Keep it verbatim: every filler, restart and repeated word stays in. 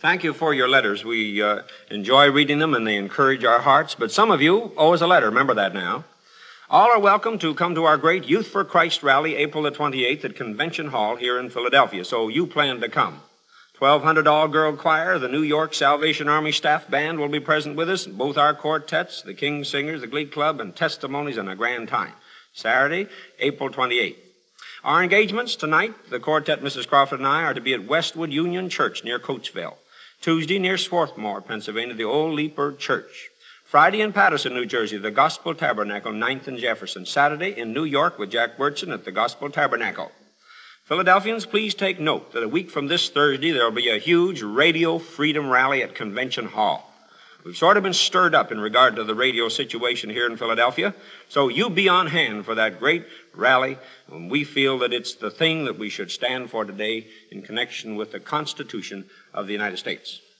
Thank you for your letters. We uh, enjoy reading them, and they encourage our hearts. But some of you owe us a letter. Remember that now. All are welcome to come to our great Youth for Christ rally April the twenty-eighth at Convention Hall here in Philadelphia. So you plan to come. twelve hundred all-girl choir, the New York Salvation Army Staff Band will be present with us, both our quartets, the King's Singers, the Glee Club, and testimonies and a grand time. Saturday, April twenty-eighth. Our engagements tonight, the quartet, Missus Crawford and I, are to be at Westwood Union Church near Coatesville. Tuesday, near Swarthmore, Pennsylvania, the Old Leaper Church. Friday in Patterson, New Jersey, the Gospel Tabernacle, ninth and Jefferson. Saturday in New York with Jack Burtson at the Gospel Tabernacle. Philadelphians, please take note that a week from this Thursday, there will be a huge Radio Freedom Rally at Convention Hall. We've sort of been stirred up in regard to the radio situation here in Philadelphia, so you be on hand for that great rally. And we feel that it's the thing that we should stand for today in connection with the Constitution of the United States.